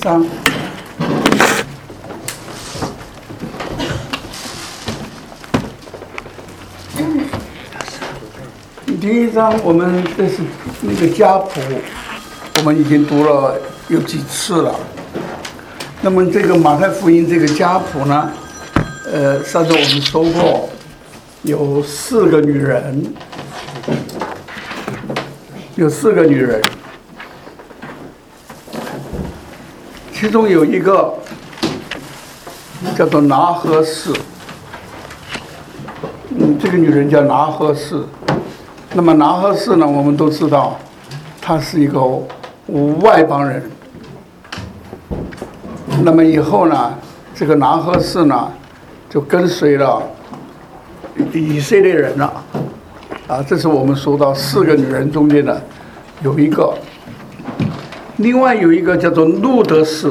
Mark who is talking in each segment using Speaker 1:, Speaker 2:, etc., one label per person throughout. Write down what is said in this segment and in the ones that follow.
Speaker 1: 章。第一章我们这是那个家谱，我们已经读了有几次了。那么这个马太福音这个家谱呢，上次我们说过，有4个女人，其中有一个叫做拿鹤氏，这个女人叫拿鹤氏。那么拿鹤氏呢，我们都知道，她是一个外邦人。那么以后呢，这个拿鹤氏呢，就跟随了以色列人了。这是我们说到4个女人中间的有一个。另外有一个叫做路德氏，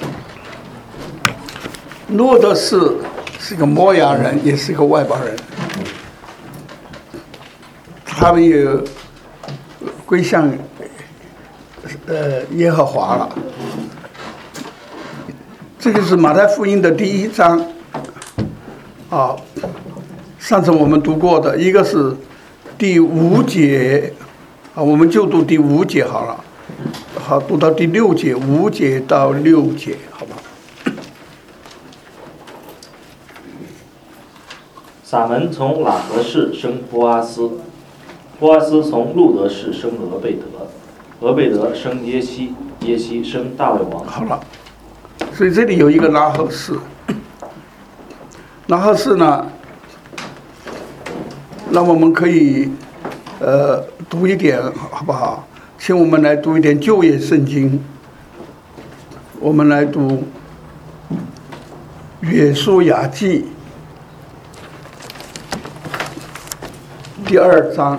Speaker 1: 路德氏是个摩押人，也是个外邦人。他们也归向耶和华了。这就是马太福音的第1章上次我们读过的，一个是第5节我们就读第5节好了。好，读到第6节，5节到6节，好吧。
Speaker 2: 撒门从喇合氏生波阿斯，波阿斯从路德氏生俄贝德，俄贝德生耶西，耶西生大卫王。
Speaker 1: 好了，所以这里有一个拿鹤氏。拿鹤氏呢，那我们可以读一点好不好？请我们来读一点旧约圣经。我们来读约书亚记第2章。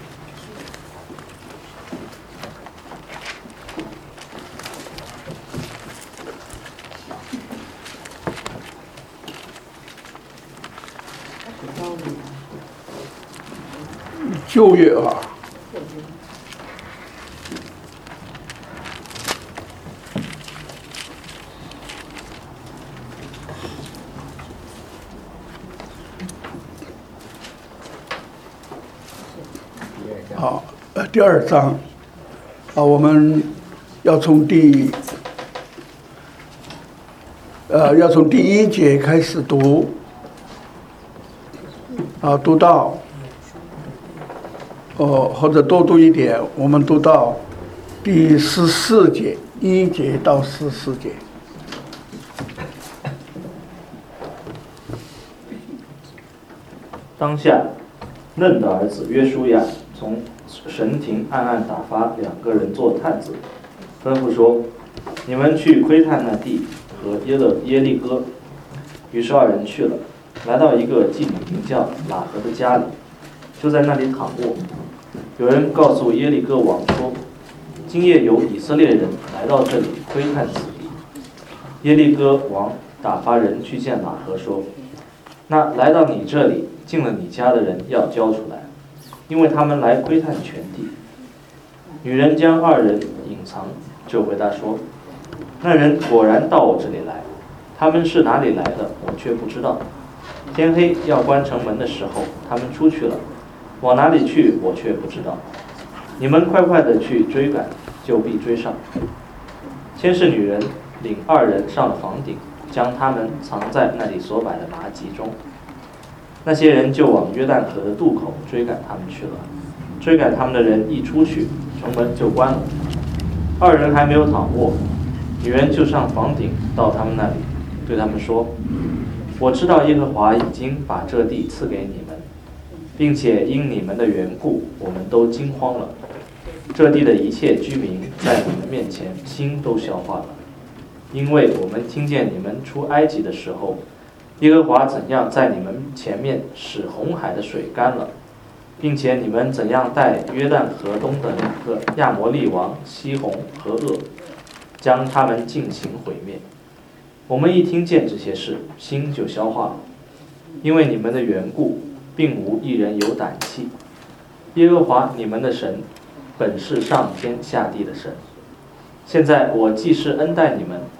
Speaker 1: 旧约第2章我们要从第1节开始读读到或者多读一点，我们读到第14节，1节到14节。
Speaker 2: 当下，嫩的儿子约书亚从神庭暗暗打发2个人做探子，吩咐说：“你们去窥探那地和耶利哥。”于是2人去了，来到一个妓女名叫喇合的家里，就在那里躺卧。有人告诉耶利哥王说：“今夜有以色列人来到这里窥探此地。”耶利哥王打发人去见喇合说：“那来到你这里进了你家的人要交出来，因为他们来窥探全地。”女人将2人隐藏，就回答说：“那人果然到我这里来，他们是哪里来的，我却不知道。天黑要关城门的时候，他们出去了，往哪里去我却不知道。你们快快地去追赶，就必追上。”先是女人领2人上了房顶，将他们藏在那里所摆的麻集中。那些人就往约旦河的渡口追赶他们去了。追赶他们的人一出去，城门就关了。2人还没有躺卧，女人就上房顶到他们那里，对他们说：“我知道耶和华已经把这地赐给你们，并且因你们的缘故，我们都惊慌了。这地的一切居民在你们面前心都消化了，因为我们听见你们出埃及的时候，耶和华怎样在你们前面使红海的水干了，并且你们怎样带约旦河东的2个亚摩利王西宏和噩，将他们尽行毁灭。我们一听见这些事，心就消化了，因为你们的缘故，并无一人有胆气。耶和华你们的神本是上天下地的神。现在我既是恩待你们，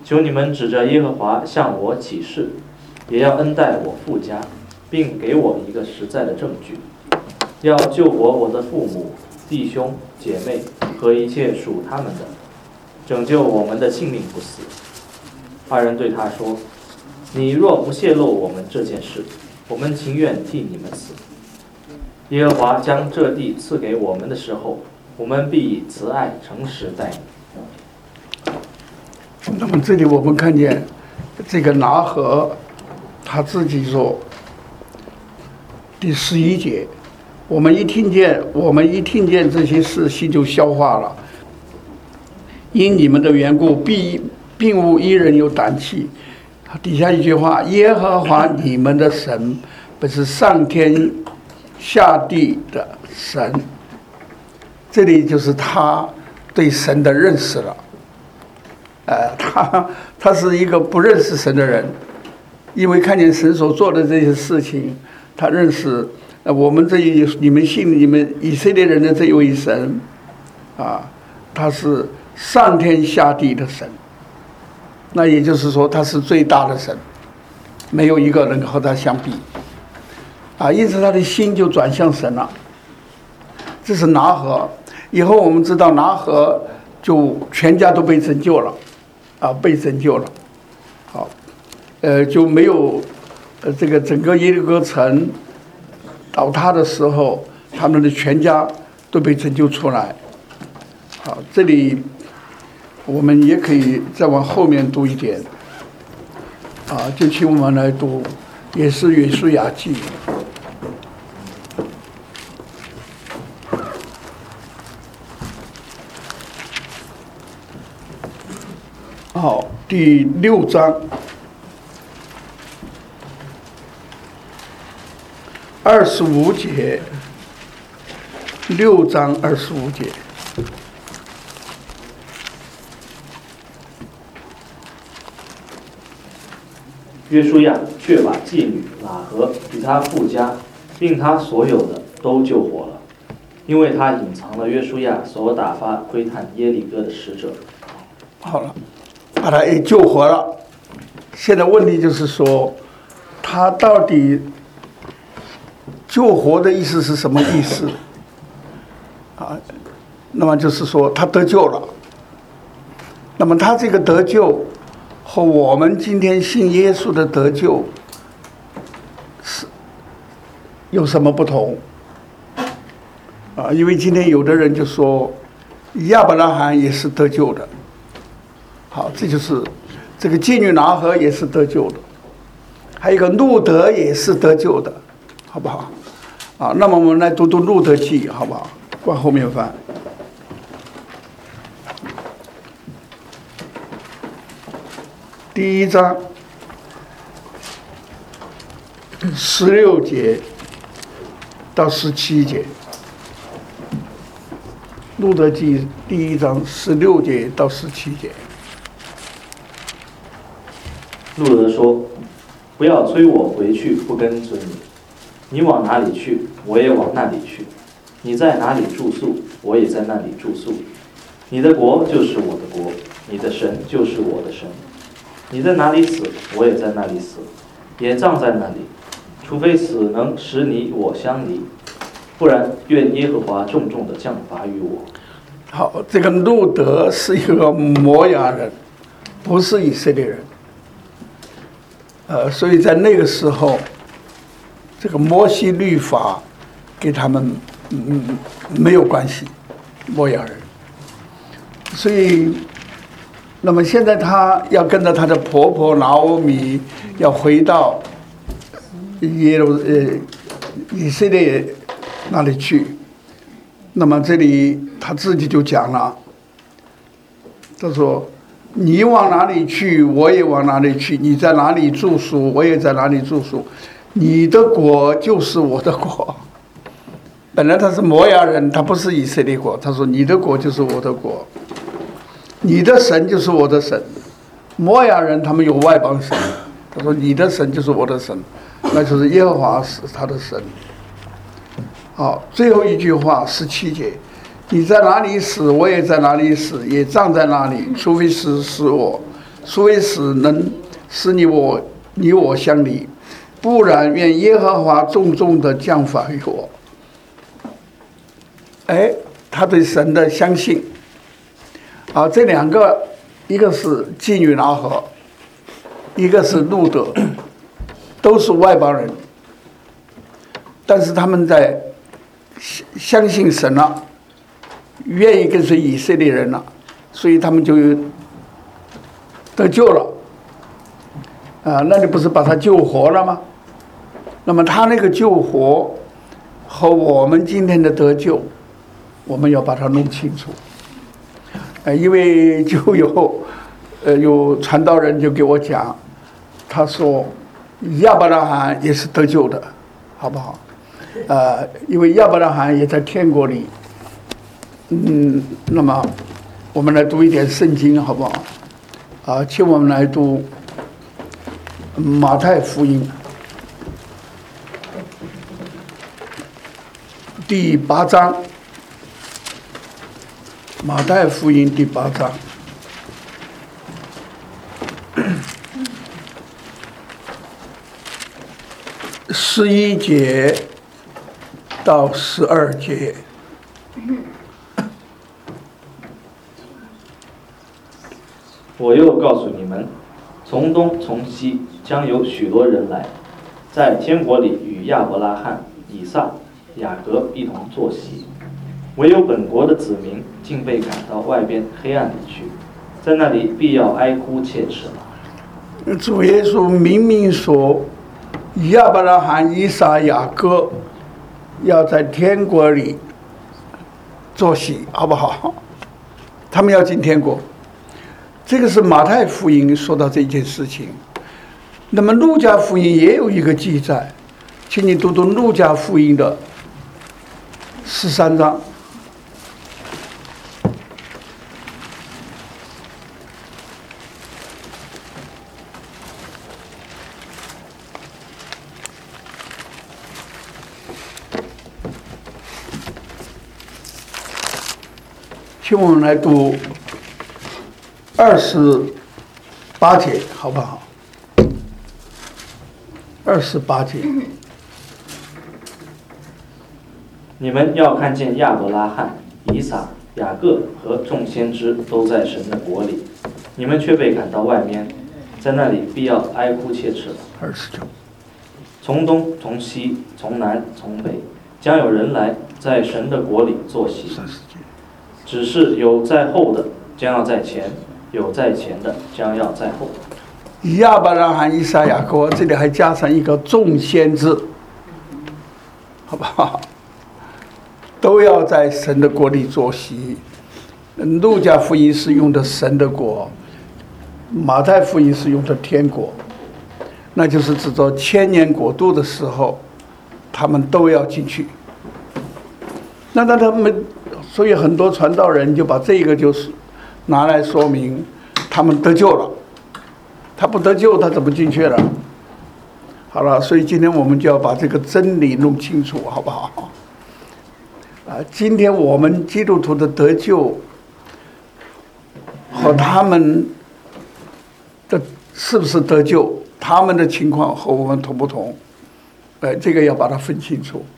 Speaker 2: 求你们指着耶和华向我起誓，也要恩待我父家，并给我一个实在的证据，要救活我的父母、弟兄、姐妹和一切属他们的，拯救我们的性命不死。二人对他说：你若不泄露我们这件事，我们情愿替你们死。耶和华将这地赐给我们的时候，我们必以慈爱诚实待你。
Speaker 1: 那么这里我们看见这个拿鹤他自己说，第11节，我们一听见这些事，心就消化了。因你们的缘故，并无一人有胆气。底下一句话，耶和华你们的神本是上天下地的神。这里就是他对神的认识了。他是一个不认识神的人，因为看见神所做的这些事情，他认识我们你们信你们以色列人的这一位神他是上天下地的神。那也就是说，他是最大的神，没有一个能和他相比因此他的心就转向神了。这是拿鹤。以后我们知道拿鹤就全家都被拯救了被拯救了。好，就没有这个整个耶利哥城倒塌的时候，他们的全家都被拯救出来。好，这里我们也可以再往后面读一点就请我们来读，也是约书亚记第6章25节，6章25节。
Speaker 2: 约书亚却把妓女喇合与他父家，并他所有的都救活了，因为他隐藏了约书亚所打发窥探耶利哥的使者。
Speaker 1: 好了，把他也救活了。现在问题就是说，他到底救活的意思是什么意思那么就是说他得救了。那么他这个得救和我们今天信耶稣的得救是有什么不同因为今天有的人就说亚伯拉罕也是得救的。好，这就是这个妓女拿鹤也是得救的，还有一个路德也是得救的，好不好那么我们来读读路德记，好不好？往后面翻。第1章16节到17节，路德记第1章16节到17节。
Speaker 2: 路德说：不要催我回去不跟随你，你往哪里去，我也往那里去；你在哪里住宿，我也在那里住宿。你的国就是我的国，你的神就是我的神。你在哪里死，我也在那里死，也葬在那里，除非死能使你我相离，不然愿耶和华重重的降罚于我。
Speaker 1: 好，这个路德是一个摩押人，不是以色列人。所以在那个时候，这个摩西律法给他们没有关系，摩押人。所以那么现在她要跟着她的婆婆拿俄米要回到以色列那里去。那么这里她自己就讲了，她说你往哪里去，我也往哪里去；你在哪里住宿，我也在哪里住宿。你的国就是我的国。本来他是摩押人，他不是以色列国。他说你的国就是我的国，你的神就是我的神。摩押人他们有外邦神，他说你的神就是我的神，那就是耶和华是他的神。好，最后一句话17节，你在哪里死，我也在哪里死，也葬在哪里，除非死我， 除非能使你我相离，不然愿耶和华重重的降罚于我。他对神的相信啊，这两个，一个是基女拿合，一个是路德，都是外邦人，但是他们在相信神了，愿意跟随以色列人了，所以他们就得救了。那你不是把他救活了吗？那么他那个救活和我们今天的得救，我们要把它弄清楚。因为就有传道人就给我讲，他说亚伯拉罕也是得救的，好不好？因为亚伯拉罕也在天国里。那么我们来读一点圣经，好不好？请我们来读马太福音第8章。马太福音第8章11节到12节。
Speaker 2: 我又告诉你们，从东从西将有许多人来，在天国里与亚伯拉罕、以撒、雅各一同坐席。唯有本国的子民竟被赶到外边黑暗里去，在那里必要哀哭切齿了。
Speaker 1: 主耶稣明明说，亚伯拉罕、以撒、雅各要在天国里坐席，好不好？他们要进天国。这个是马太福音说到这件事情。那么路加福音也有一个记载，请你读读路加福音的13章。请我们来读28节，好不好？28节。
Speaker 2: 你们要看见亚伯拉罕、以撒、雅各和众先知都在神的国里，你们却被赶到外面，在那里必要哀哭切齿了。
Speaker 1: 29。
Speaker 2: 从东从西从南从北，将有人来，在神的国里坐席。只是有在后的将要在前，有在前的将要在后。
Speaker 1: 亚伯拉罕、以撒、雅各，这里还加上一个众先知，好不好？都要在神的国里坐席。路加福音是用的神的国，马太福音是用的天国，那就是指着千年国度的时候，他们都要进去。那他们，所以很多传道人就把这个就是拿来说明他们得救了，他不得救他怎么进去了？好了，所以今天我们就要把这个真理弄清楚，好不好？今天我们基督徒的得救和他们的是不是得救，他们的情况和我们同不同？这个要把它分清楚。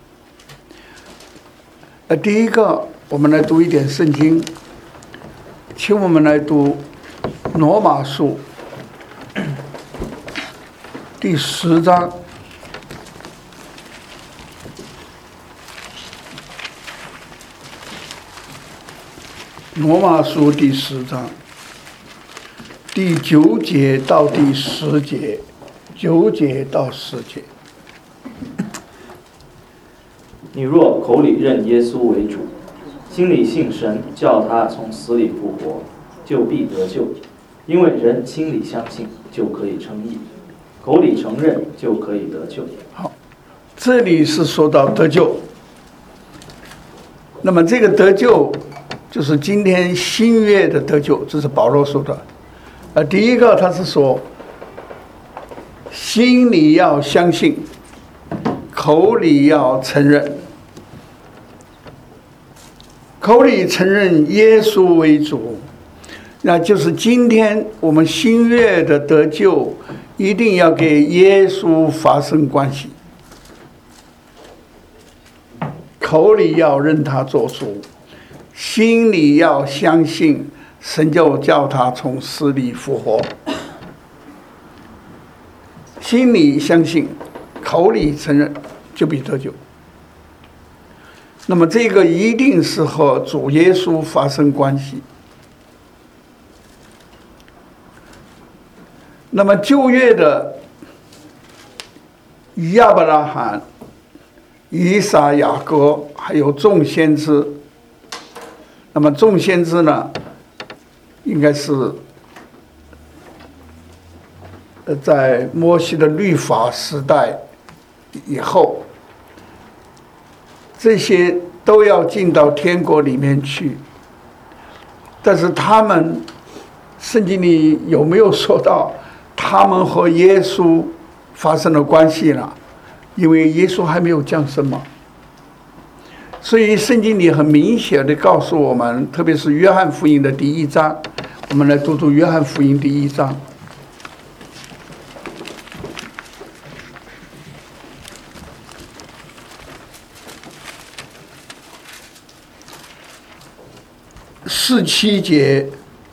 Speaker 1: 第一个，我们来读一点圣经，请我们来读罗马书第10章。罗马书第10章第9节到第10节，9节到10节。
Speaker 2: 你若口里认耶稣为主，心里信神叫他从死里复活，就必得救。因为人心里相信就可以称义，口里承认就可以得救。
Speaker 1: 好，这里是说到得救。那么这个得救就是今天新约的得救，这是保罗说的。第一个他是说心里要相信，口里要承认。口里承认耶稣为主， 那就是今天我们新约的得救，一定要给耶稣发生关系，口里要认他做主，心里要相信神就叫他从死里复活。心里相信，口里承认，就必得救。那么这个一定是和主耶稣发生关系。那么旧约的亚伯拉罕、以撒、雅各，还有众先知。那么众先知呢，应该是在摩西的律法时代以后，这些都要进到天国里面去。但是他们，圣经里有没有说到他们和耶稣发生了关系呢？因为耶稣还没有降生嘛。所以圣经里很明显的告诉我们，特别是约翰福音的第1章，我们来读读约翰福音第1章。17节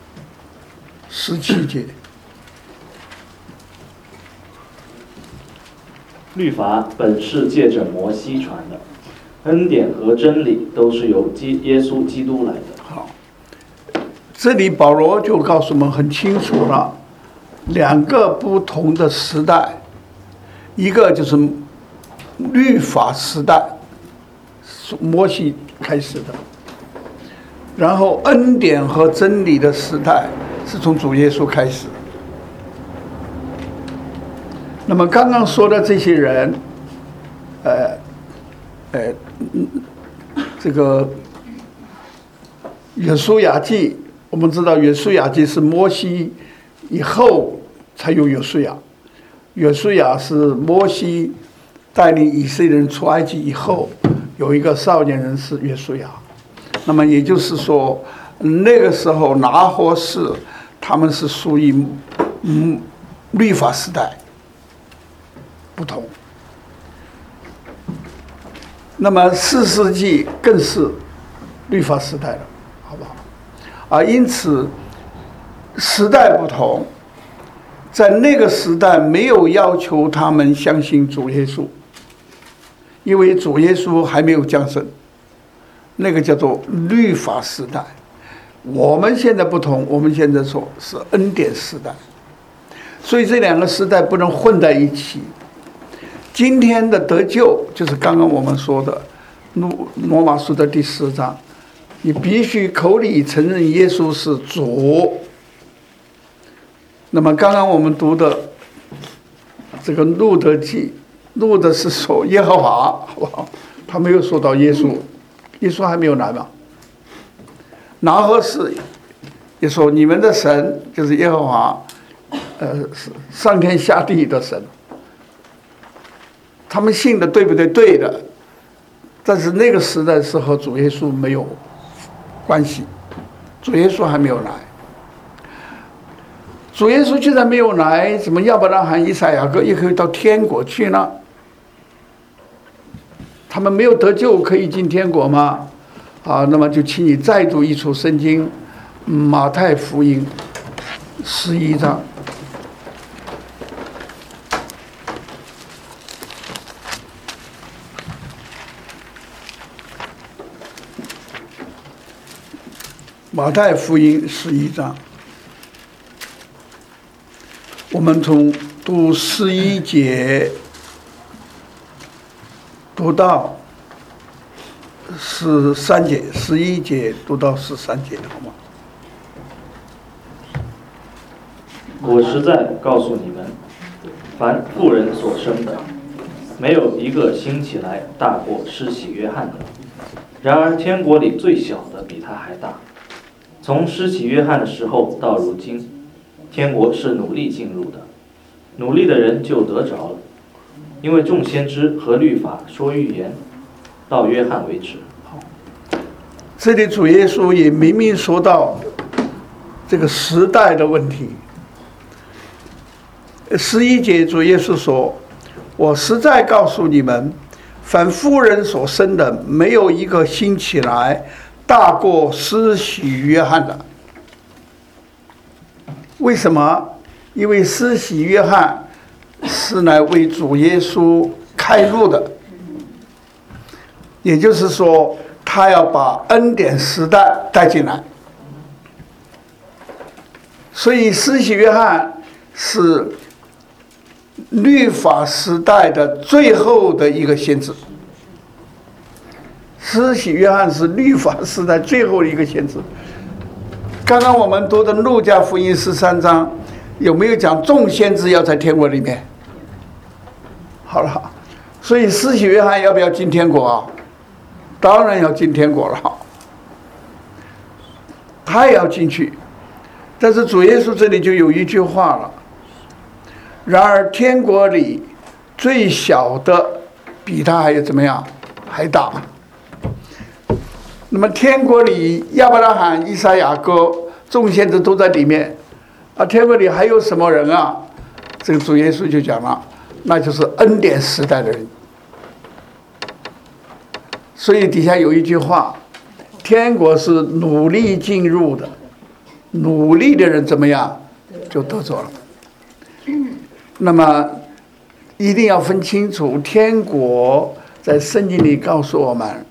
Speaker 1: ，17节。
Speaker 2: 律法本是借着摩西传的，恩典和真理都是由耶稣基督来的。
Speaker 1: 好，这里保罗就告诉我们很清楚了，两个不同的时代，一个就是律法时代，摩西开始的。然后恩典和真理的时代是从主耶稣开始。那么刚刚说的这些人，这个约书亚记，我们知道约书亚记是摩西以后才有约书亚，约书亚是摩西带领以色列人出埃及以后，有一个少年人是约书亚。那么也就是说，那个时候拿霍士他们是属于律法时代不同。那么4世纪更是律法时代了，好不好？因此时代不同，在那个时代没有要求他们相信主耶稣，因为主耶稣还没有降生。那个叫做律法时代。我们现在不同，我们现在说是恩典时代，所以这两个时代不能混在一起。今天的得救就是刚刚我们说的罗马书的第4章，你必须口里承认耶稣是主。那么刚刚我们读的这个路德记，路德是说耶和华，好不好？他没有说到耶稣，耶稣还没有来嘛。拿鹤士也说你们的神就是耶和华，上天下地的神。他们信的对不对？对的，但是那个时代是和主耶稣没有关系，主耶稣还没有来。主耶稣既然没有来，怎么亚伯拉罕、以撒、雅各也可以到天国去呢？他们没有得救，可以进天国吗？那么就请你再读一处圣经，马太福音11章。马太福音11章，我们从读11节读到13节，11节读到13节，好吗？
Speaker 2: 我实在告诉你们，凡妇人所生的，没有一个兴起来大过施洗约翰的。然而天国里最小的比他还大。从施洗约翰的时候到如今，天国是努力进入的，努力的人就得着了。因为众先知和律法说预言，到约翰为止。
Speaker 1: 这里主耶稣也明明说到， 这个时代的问题。11节主耶稣说：“我实在告诉你们，凡妇人所生的，没有一个兴起来大过施洗约翰的。”为什么？因为施洗约翰是来为主耶稣开路的，也就是说，他要把恩典时代带进来。所以施洗约翰是律法时代的最后的一个先知。施洗约翰是律法时代最后的一个先知。刚刚我们读的路加福音13章有没有讲众先知要在天国里面？好了，所以施洗约翰要不要进天国啊？当然要进天国了，他也要进去。但是主耶稣这里就有一句话了：然而天国里最小的比他还有怎么样？还大。那么天国里亚伯拉罕、以撒、雅各众先知都在里面啊，天国里还有什么人啊？这个主耶稣就讲了，那就是恩典时代的人。所以底下有一句话：天国是努力进入的，努力的人怎么样就得着了。那么一定要分清楚，天国在圣经里告诉我们，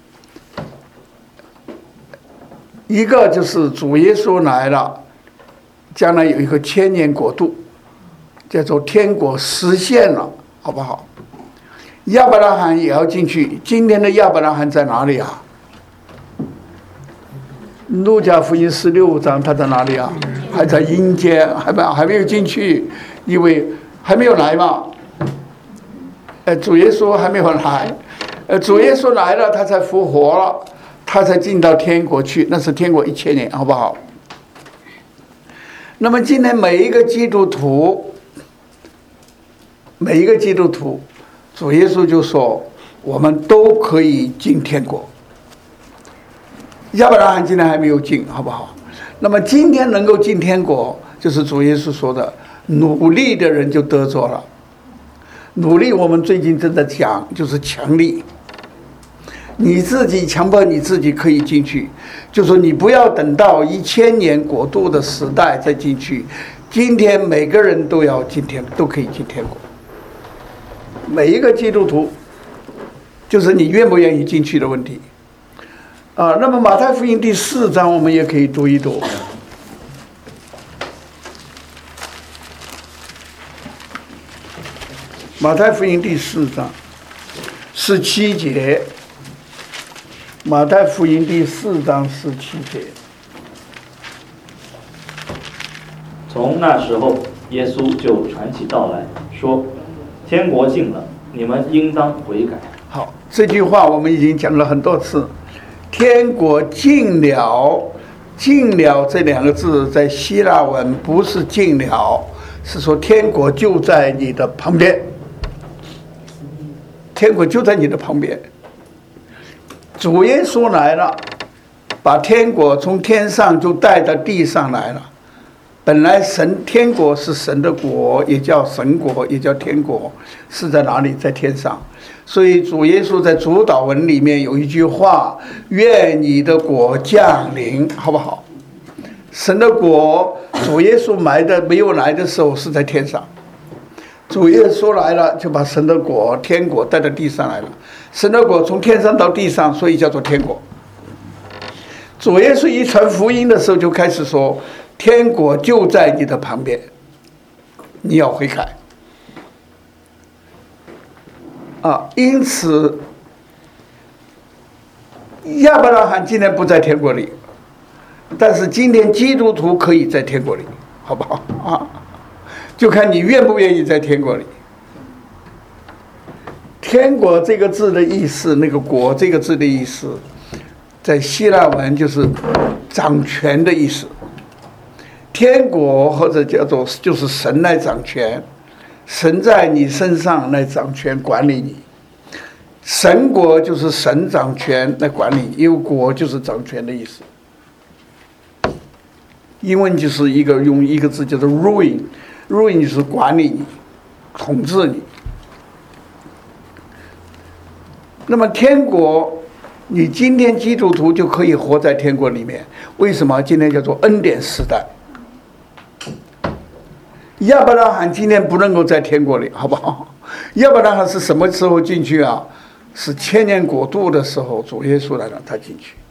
Speaker 1: 一个就是主耶稣来了，将来有一个千年国度，叫做天国实现了，好不好？亚伯拉罕也要进去。今天的亚伯拉罕在哪里啊？路加福音16章他在哪里啊？还在阴间，还没有进去，因为还没有来嘛。主耶稣还没有来，主耶稣来了，他才复活了，他才进到天国去，那是天国1000年，好不好？那么今天每一个基督徒，主耶稣就说，我们都可以进天国。亚伯拉罕今天还没有进，好不好？那么今天能够进天国，就是主耶稣说的，努力的人就得着了。努力我们最近正在讲，就是强力。你自己强迫你自己可以进去，就说你不要等到1000年国度的时代再进去。今天每个人都要进天，都可以进天国。每一个基督徒，就是你愿不愿意进去的问题。那么马太福音第4章我们也可以读一读。马太福音第4章17节。马太福音第4章17节。
Speaker 2: 从那时候，耶稣就传起道来说：“天国近了，你们应当悔改。”
Speaker 1: 好，这句话我们已经讲了很多次。天国近了，近了这2个字在希腊文不是近了，是说天国就在你的旁边。天国就在你的旁边。主耶稣来了，把天国从天上就带到地上来了。本来天国是神的国，也叫神国，也叫天国，是在哪里？在天上。所以主耶稣在主祷文里面有一句话：愿你的国降临，好不好？神的国，主耶稣没有来的时候是在天上，主耶稣来了，就把神的国、天国带到地上来了。神的国从天上到地上，所以叫做天国。主耶稣一传福音的时候就开始说，天国就在你的旁边，你要悔改。因此亚伯拉罕今天不在天国里，但是今天基督徒可以在天国里，好不好？就看你愿不愿意在天国里。天国这个字的意思，那个国这个字的意思，在希腊文就是掌权的意思。天国或者叫做就是神来掌权，神在你身上来掌权管理你。神国就是神掌权来管理你，因为国就是掌权的意思。 英文就是用一个字叫做 ruin 就是管理你、统治你。那么天国，你今天基督徒就可以活在天国里面。为什么？今天叫做恩典时代。亚伯拉罕今天不能够在天国里，好不好？亚伯拉罕是什么时候进去啊？是千年国度的时候，主耶稣来让他进去。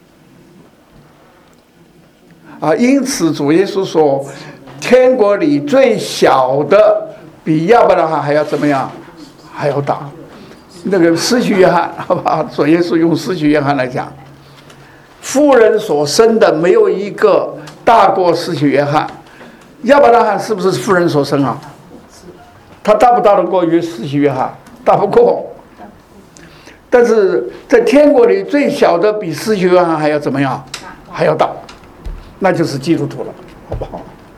Speaker 1: 因此主耶稣说，天国里最小的比亚伯拉罕还要怎么样？还要大。那个施洗约翰，好不好？主耶稣用施洗约翰来讲，妇人所生的没有一个大过施洗约翰。亚伯拉罕是不是妇人所生啊？他大不大得过于施洗约翰？大不过。但是在天国里最小的比施洗约翰还要怎么样？还要大，那就是基督徒了，好不好？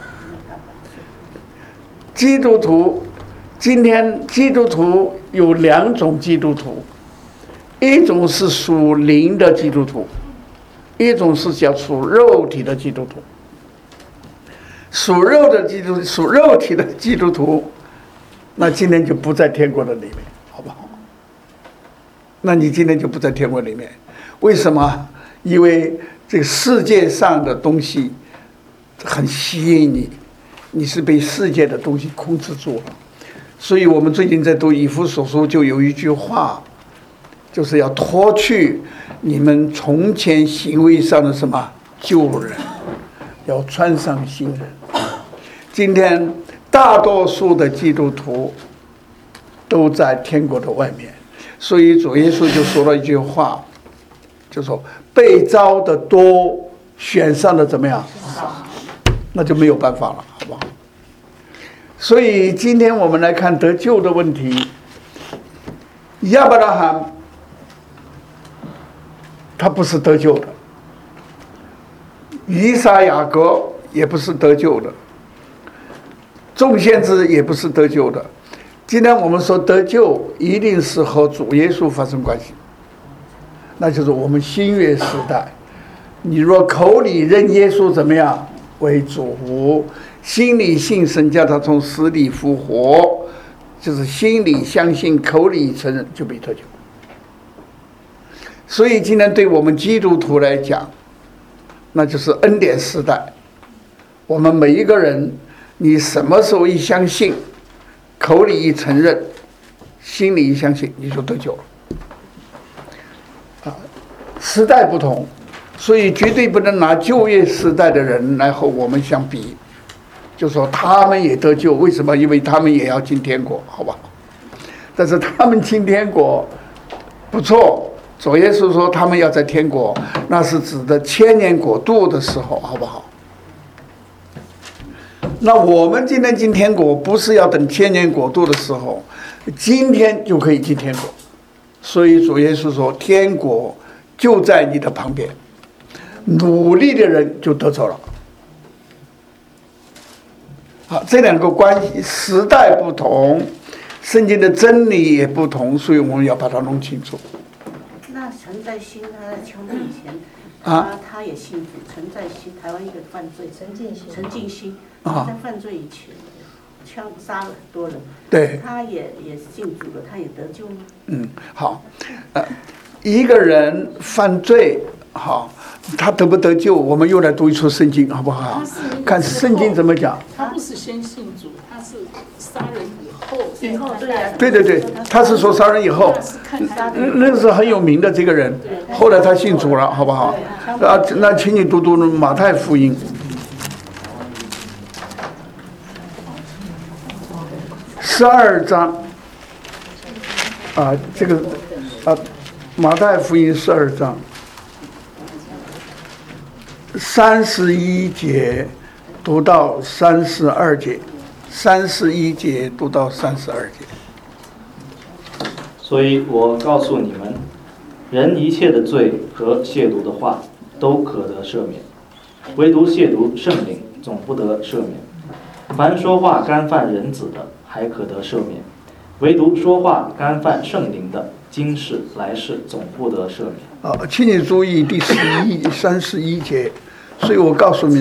Speaker 1: 基督徒，今天基督徒有2种基督徒，一种是属灵的基督徒，一种是叫属肉体的基督徒。属肉体的基督徒，那今天就不在天国的里面，好不好？那你今天就不在天国里面，为什么？因为这个世界上的东西很吸引你，你是被世界的东西控制住了。所以我们最近在读以弗所书，就有一句话，就是要脱去你们从前行为上的什么旧人，要穿上新人。今天大多数的基督徒都在天国的外面，所以主耶稣就说了一句话，就说被招的多，选上的怎么样？那就没有办法了，好不好？所以今天我们来看得救的问题。亚伯拉罕他不是得救的，以撒雅各也不是得救的，众先知也不是得救的。今天我们说得救，一定是和主耶稣发生关系，那就是我们新约时代。你若口里认耶稣怎么样为主，心里信神叫他从死里复活，就是心里相信，口里承认，就被得救。所以今天对我们基督徒来讲，那就是恩典时代。我们每一个人，你什么时候一相信，口里一承认，心里一相信，你就得救了。时代不同，所以绝对不能拿旧约时代的人来和我们相比，就说他们也得救，为什么？因为他们也要进天国，好不好？但是他们进天国不错，主耶稣说他们要在天国，那是指的千年国度的时候，好不好？那我们今天进天国，不是要等千年国度的时候，今天就可以进天国。所以主耶稣说，天国就在你的旁边，努力的人就得着了。好，这两个关系时代不同，圣经的真理也不同，所以我们要把它弄清楚。
Speaker 3: 那陈在兴他在枪毙以前，他也信主。陈在兴，台湾一个犯罪，陈进兴，在犯罪以前，枪杀了很多人。
Speaker 1: 对，
Speaker 3: 他也信主了，他也得救吗？
Speaker 1: 好，一个人犯罪，好，他得不得救？我们又来读一出圣经，好不好？看圣经怎么讲。
Speaker 4: 他不是先信主，他是杀人以后
Speaker 1: 对，他是说杀人以后，那是很有名的这个人，后来他信主了，好不好？那请你读读马太福音12章马太福音12章31节读到32节，31节读到32节。
Speaker 2: 所以我告诉你们，人一切的罪和亵渎的话都可得赦免，唯独亵渎圣灵总不得赦免。凡说话干犯人子的，还可得赦免，唯独说话干犯圣灵的，今世来世总不得赦免。
Speaker 1: 请你注意第31节。所以我告诉你，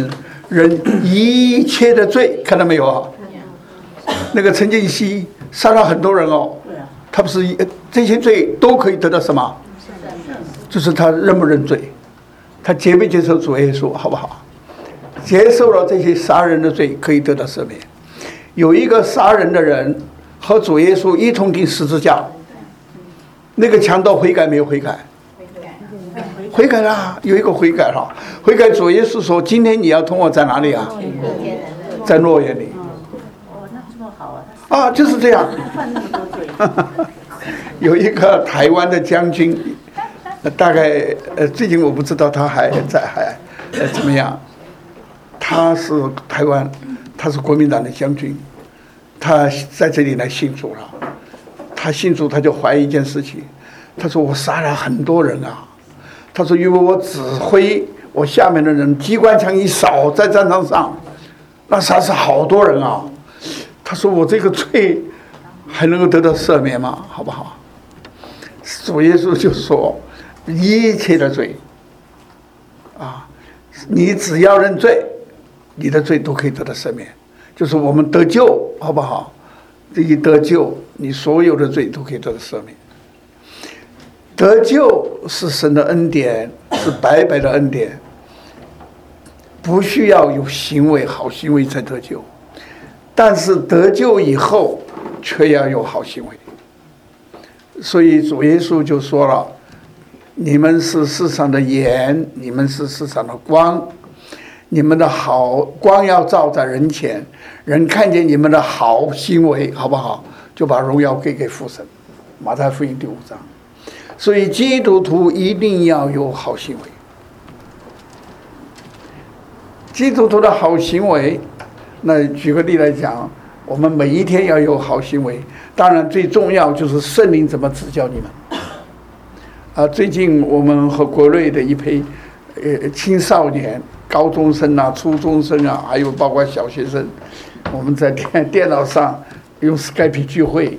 Speaker 1: 人一切的罪，看到没有啊？那个陈建熙杀了很多人哦，他不是这些罪都可以得到什么？就是他认不认罪，他接不接受主耶稣，好不好？接受了这些杀人的罪，可以得到赦免。有一个杀人的人和主耶稣一同钉十字架，那个强盗悔改没有悔改？悔改啦，有一个悔改了。悔改，主耶稣说：“今天你要同我在哪里啊？在诺园里。”
Speaker 3: 哦，那这么好啊！
Speaker 1: 啊，就是这样。
Speaker 3: 犯那么多罪。
Speaker 1: 有一个台湾的将军，大概最近我不知道他还在怎么样。他是台湾，他是国民党的将军，他在这里来信主了。他信主，他就怀疑一件事情，他说：“我杀了很多人啊。”他说：“因为我指挥我下面的人，机关枪一扫，在战场上，那杀死好多人啊。”他说：“我这个罪还能够得到赦免吗？好不好？”主耶稣就说：“一切的罪，啊，你只要认罪，你的罪都可以得到赦免。就是我们得救，好不好？这一得救，你所有的罪都可以得到赦免。得救是神的恩典，是白白的恩典，不需要有行为，好行为才得救。但是得救以后，却要有好行为。所以主耶稣就说了：“你们是世上的盐，你们是世上的光。你们的好光要照在人前，人看见你们的好行为，好不好？就把荣耀给父神。”马太福音第5章。所以基督徒一定要有好行为。基督徒的好行为，那举个例来讲，我们每一天要有好行为。当然最重要就是圣灵怎么指教你们。最近我们和国内的一批青少年、高中生啊、初中生啊，还有包括小学生，我们在电脑上用 Skype 聚会。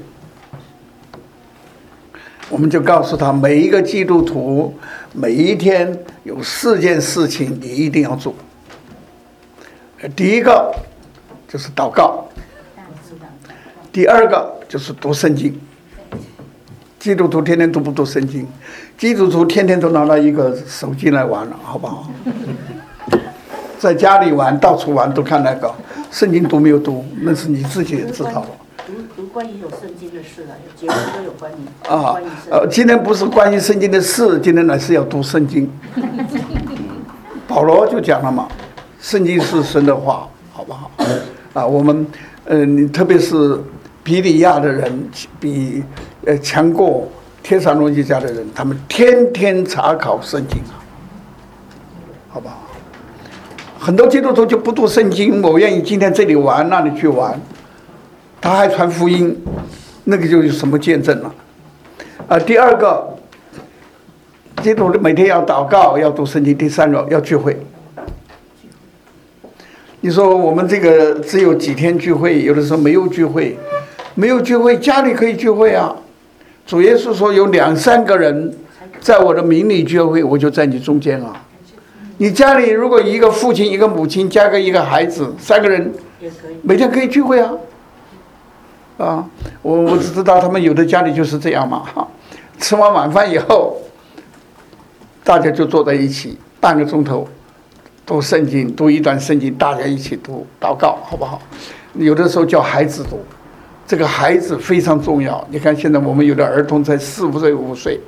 Speaker 1: 我们就告诉他，每一个基督徒每一天有4件事情你一定要做。第一个就是祷告，第二个就是读圣经。基督徒天天读不读圣经？基督徒天天都拿到一个手机来玩了，好不好？在家里玩，到处玩，都看那个圣经读没有读，那是你自己也知道了。
Speaker 3: 读关于有圣经的事啊，有节目都有关于
Speaker 1: 今天不是关于圣经的事，今天呢是要读圣经。保罗就讲了嘛，圣经是神的话，好不好？我们特别是比利亚的人比强过帖撒罗尼迦的人，他们天天查考圣经啊，好不好？很多基督徒就不读圣经，我愿意今天这里玩，那里去玩。他还传福音，那个就有什么见证了？第二个，基督徒每天要祷告，要读圣经。第三个要聚会。你说我们这个只有几天聚会，有的时候没有聚会，没有聚会，家里可以聚会啊。主耶稣说有2、3个人在我的名里聚会，我就在你中间啊。你家里如果一个父亲、一个母亲加一个孩子，3个人每天可以聚会啊。我只知道他们有的家里就是这样嘛，吃完晚饭以后，大家就坐在一起，半个钟头读圣经，读一段圣经，大家一起读祷告，好不好？有的时候叫孩子读，这个孩子非常重要。你看现在我们有的儿童才4、5岁、5岁，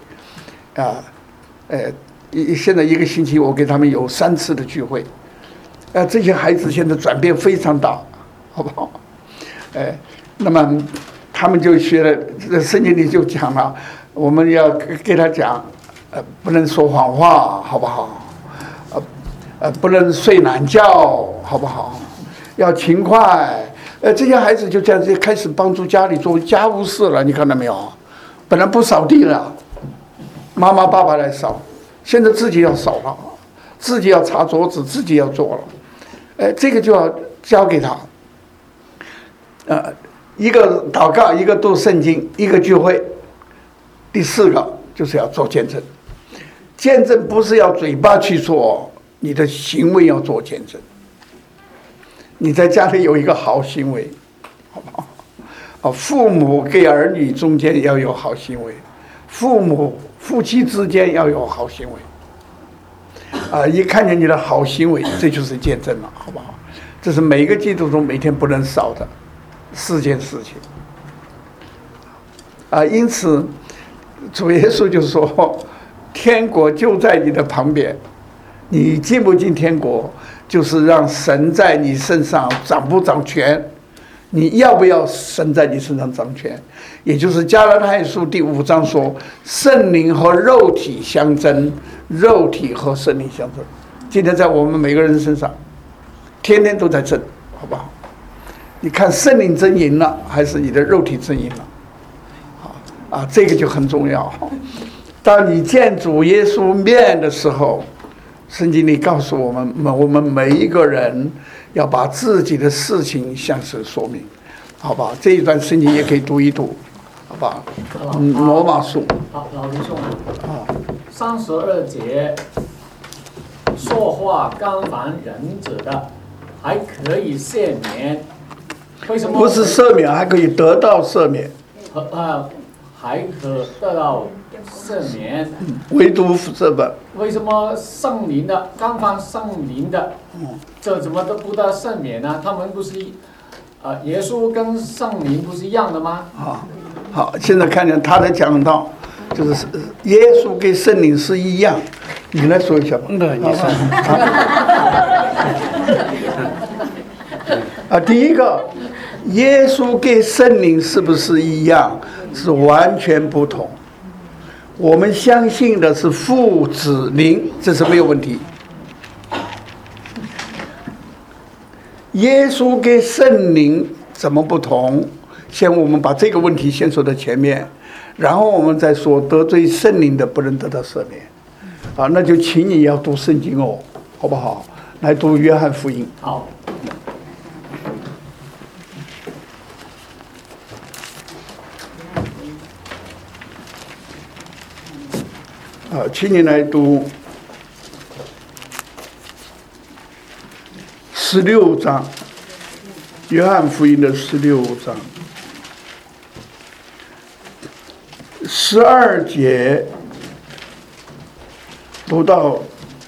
Speaker 1: 现在一个星期我给他们有3次的聚会，这些孩子现在转变非常大，好不好？那么他们就学了，圣经里就讲了，我们要给他讲，不能说谎话，好不好？不能睡懒觉，好不好？要勤快。这些孩子就这样子开始帮助家里做家务事了，你看到没有？本来不扫地了，妈妈爸爸来扫，现在自己要扫了，自己要擦桌子，自己要做了。这个就要交给他。一个祷告，一个读圣经，一个聚会。第4个就是要做见证。见证不是要嘴巴去做，你的行为要做见证。 你在家里有一个好行为，好不好？父母给儿女中间要有好行为，夫妻之间要有好行为。一看见你的好行为，这就是见证了，好不好？这是每一个基督徒每天不能少的4件事情。因此主耶稣就说，天国就在你的旁边，你进不进天国，就是让神在你身上掌不掌权，你要不要神在你身上掌权？也就是加拉太书第5章说，圣灵和肉体相争，肉体和圣灵相争。今天在我们每个人身上，天天都在争，好不好？你看圣灵争赢了，还是你的肉体争赢了？这个就很重要。当你见主耶稣面的时候，圣经里告诉我们每一个人要把自己的事情向神说明，好吧？这一段圣经也可以读一读，好吧？罗马书。
Speaker 5: 好，老弟兄，32节，说话刚凡人子的，还可以赦免。为什么？
Speaker 1: 不是赦免，还可以得到赦免。
Speaker 5: 还可得到赦免，
Speaker 1: 唯独这本。
Speaker 5: 为什么圣灵的刚凡圣灵的，这怎么都不得赦免呢？他们不是，耶稣跟圣灵不是一样的吗？
Speaker 1: 好，现在看见他的讲道，就是耶稣跟圣灵是一样。你来说一下吧。第一个，耶稣跟圣灵是不是一样？是完全不同。我们相信的是父子灵，这是没有问题。耶稣跟圣灵怎么不同？先我们把这个问题先说到前面，然后我们再说得罪圣灵的不能得到赦免。那就请你要读圣经哦，好不好？来读约翰福音。
Speaker 5: 好。
Speaker 1: 请你来读16章，约翰福音的16章12节读到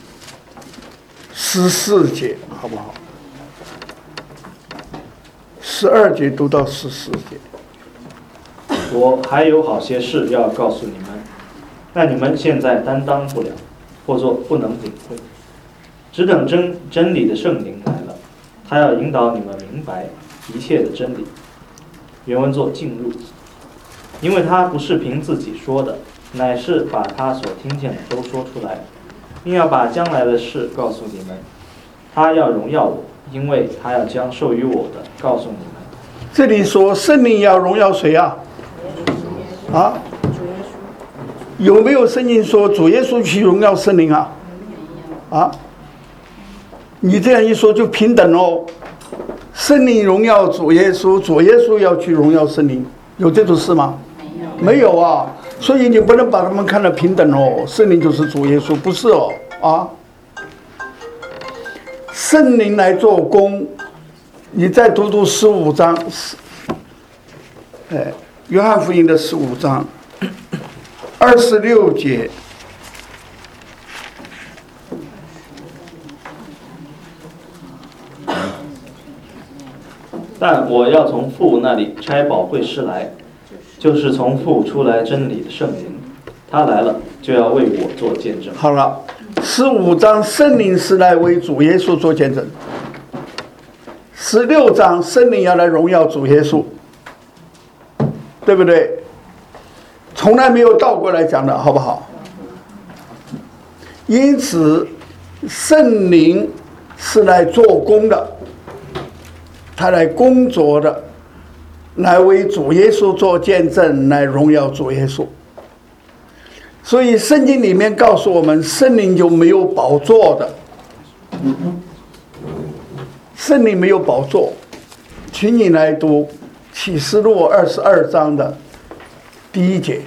Speaker 1: 14节，好不好？12节读到14节。
Speaker 2: 我还有好些事要告诉你们，但你们现在担当不了，或作不能领会，只等真理的圣灵来了，他要引导你们明白一切的真理。原文作进入，因为他不是凭自己说的，乃是把他所听见的都说出来，并要把将来的事告诉你们。他要荣耀我，因为他要将授予我的告诉你们。
Speaker 1: 这里说圣灵要荣耀谁啊？有没有圣经说主耶稣去荣耀圣灵啊？你这样一说就平等哦。圣灵荣耀主耶稣，主耶稣要去荣耀圣灵，有这种事吗？没有啊。所以你不能把他们看得平等哦。圣灵就是主耶稣，不是哦。圣灵来做工，你再读15章，约翰福音的15章26节。
Speaker 2: 但我要从父那里差保惠师来，就是从父出来真理的圣灵，他来了就要为我做见证。
Speaker 1: 好了，15章圣灵是来为主耶稣做见证，16章圣灵要来荣耀主耶稣，对不对？从来没有倒过来讲的，好不好？因此圣灵是来做工的，他来工作的，来为主耶稣做见证，来荣耀主耶稣。所以圣经里面告诉我们，圣灵就没有宝座的，圣灵没有宝座。请你来读启示录22章的第1节。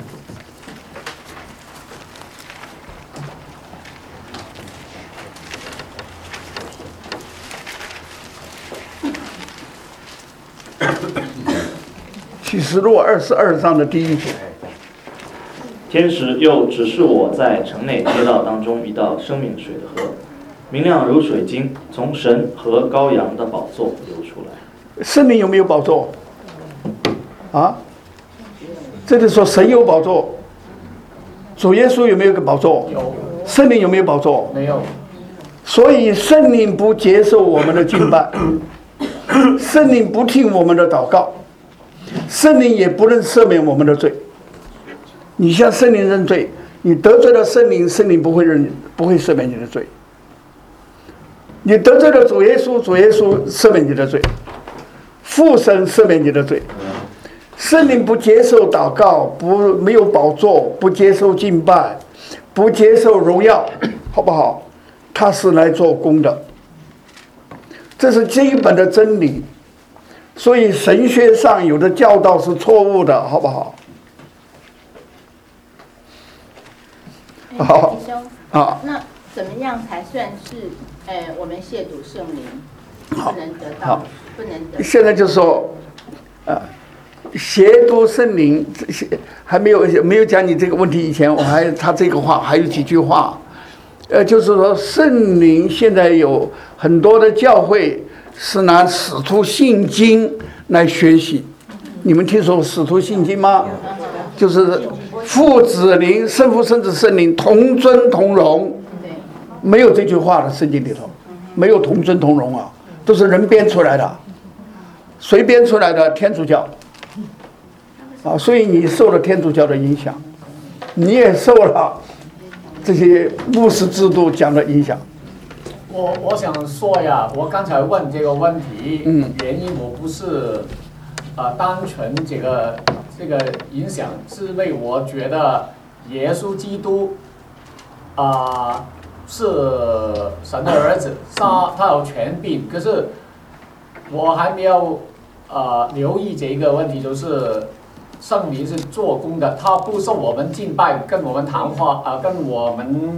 Speaker 1: 启示录22章的第1节。
Speaker 2: 天使又指示我在城内街道当中一道生命水的河，明亮如水晶，从神和羔羊的宝座流出来。
Speaker 1: 圣灵有没有宝座？啊？这里说神有宝座，主耶稣有没有个宝座？
Speaker 5: 有。
Speaker 1: 圣灵有没有宝座？
Speaker 5: 没有。
Speaker 1: 所以圣灵不接受我们的敬拜，圣灵不听我们的祷告，圣灵也不能赦免我们的罪。你向圣灵认罪，你得罪了圣灵，圣灵不会赦免你的罪。你得罪了主耶稣，主耶稣赦免你的罪，父神赦免你的罪。圣灵不接受祷告，没有宝座，不接受敬拜，不接受荣耀，好不好？他是来做工的，这是基本的真理。所以神学上有的教导是错误的，好不好？
Speaker 6: 好，弟兄，
Speaker 1: 好，
Speaker 6: 那怎么样才算是我们亵渎圣灵，不能得到，不能得？
Speaker 1: 现在就说，亵渎圣灵，还没有讲你这个问题以前，他这个话还有几句话，就是说圣灵现在有很多的教会是拿使徒信经来学习，你们听说使徒信经吗？就是父子灵、圣父、圣子、圣灵同尊同荣，没有这句话的圣经里头，没有同尊同荣啊，都是人编出来的，谁编出来的？天主教啊，所以你受了天主教的影响，你也受了这些牧师制度讲的影响。
Speaker 5: 我想说呀，我刚才问这个问题，原因我不是单纯这个影响，是因为我觉得耶稣基督是神的儿子，他有权柄，可是我还没有留意这个问题，就是圣灵是做工的，他不受我们敬拜，跟我们谈话跟我们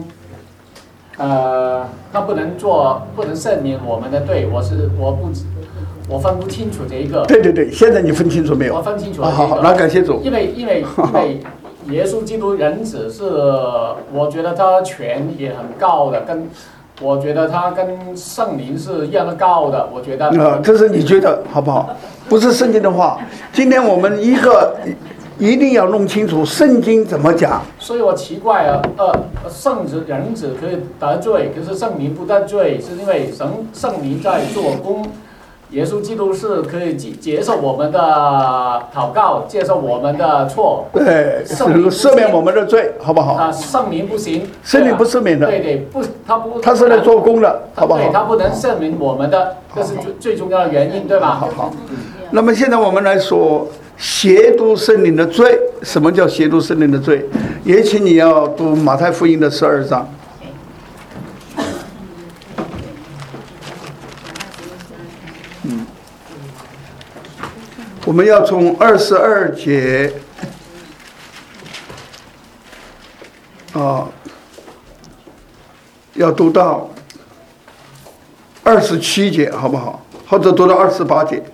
Speaker 5: 他不能赦免我们的罪，我分不清楚这一个。
Speaker 1: 对，现在你分清楚没有？
Speaker 5: 我分清楚了。
Speaker 1: 好，那感谢主。
Speaker 5: 因为耶稣基督人子是，我觉得他权也很高的，我觉得他跟圣灵是一样的高的，我觉得。
Speaker 1: 这是你觉得好不好？不是圣经的话。今天我们一定要弄清楚圣经怎么讲。
Speaker 5: 所以我奇怪人子可以得罪，可是圣灵不得罪，是因为圣灵在做工。耶稣基督是可以接受我们的祷告，接受我们的错，
Speaker 1: 对，赦免我们的罪，好不好？
Speaker 5: 圣灵不行，
Speaker 1: 圣灵不赦免的，
Speaker 5: 对，他
Speaker 1: 是来做工的，好不好？
Speaker 5: 对，他不能赦免我们的，这是最重要的原因，对吧？
Speaker 1: 好。那么现在我们来说亵渎圣灵的罪，什么叫亵渎圣灵的罪？也请你要读马太福音的12章。我们要从22节要读到27节，好不好？或者读到28节